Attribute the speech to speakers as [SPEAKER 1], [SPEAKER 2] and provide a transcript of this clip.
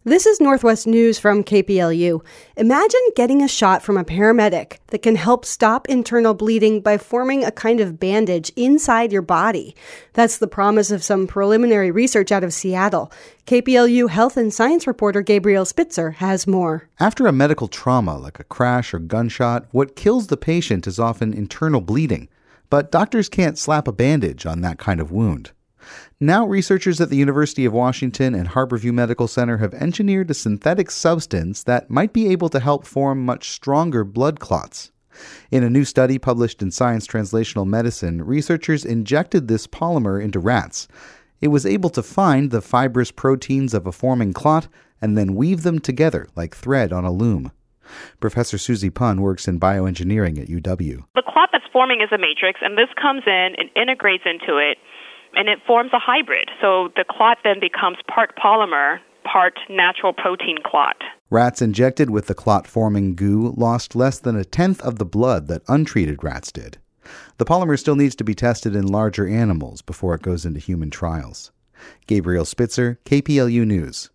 [SPEAKER 1] This is Northwest News from KPLU. Imagine getting a shot from a paramedic that can help stop internal bleeding by forming a kind of bandage inside your body. That's the promise of some preliminary research out of Seattle. KPLU health and science reporter Gabriel Spitzer has more.
[SPEAKER 2] After a medical trauma like a crash or gunshot, what kills the patient is often internal bleeding. But doctors can't slap a bandage on that kind of wound. Now, researchers at the University of Washington and Harborview Medical Center have engineered a synthetic substance that might be able to help form much stronger blood clots. In a new study published in Science Translational Medicine, researchers injected this polymer into rats. It was able to find the fibrous proteins of a forming clot and then weave them together like thread on a loom. Professor Susie Pun works in bioengineering at UW.
[SPEAKER 3] The clot that's forming is a matrix, and this comes in and integrates into it, and it forms a hybrid. So the clot then becomes part polymer, part natural protein clot.
[SPEAKER 2] Rats injected with the clot-forming goo lost less than a tenth of the blood that untreated rats did. The polymer still needs to be tested in larger animals before it goes into human trials. Gabriel Spitzer, KPLU News.